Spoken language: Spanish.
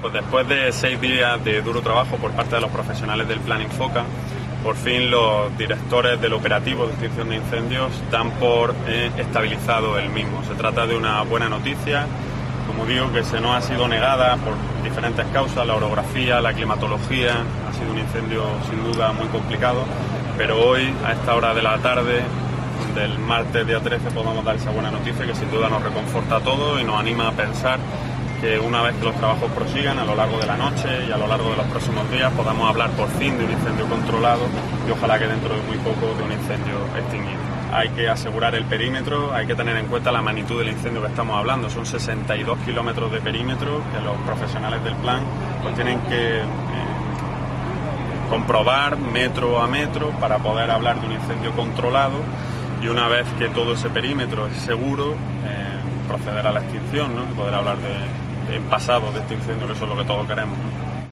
pues después de 6 días de duro trabajo por parte de los profesionales del Plan Infoca, por fin los directores del operativo de extinción de incendios dan por estabilizado el mismo. Se trata de una buena noticia, como digo, que se nos ha sido negada por diferentes causas, la orografía, la climatología. Ha sido un incendio sin duda muy complicado, pero hoy, a esta hora de la tarde del martes día 13, podemos dar esa buena noticia que sin duda nos reconforta a todos y nos anima a pensar que una vez que los trabajos prosigan a lo largo de la noche y a lo largo de los próximos días podamos hablar por fin de un incendio controlado y ojalá que dentro de muy poco de un incendio extinguido. Hay que asegurar el perímetro, hay que tener en cuenta la magnitud del incendio que estamos hablando. Son 62 kilómetros de perímetro que los profesionales del plan pues tienen que comprobar metro a metro para poder hablar de un incendio controlado, y una vez que todo ese perímetro es seguro, proceder a la extinción, ¿no? Y poder hablar en pasado de este incendio, que eso es lo que todos queremos, ¿no?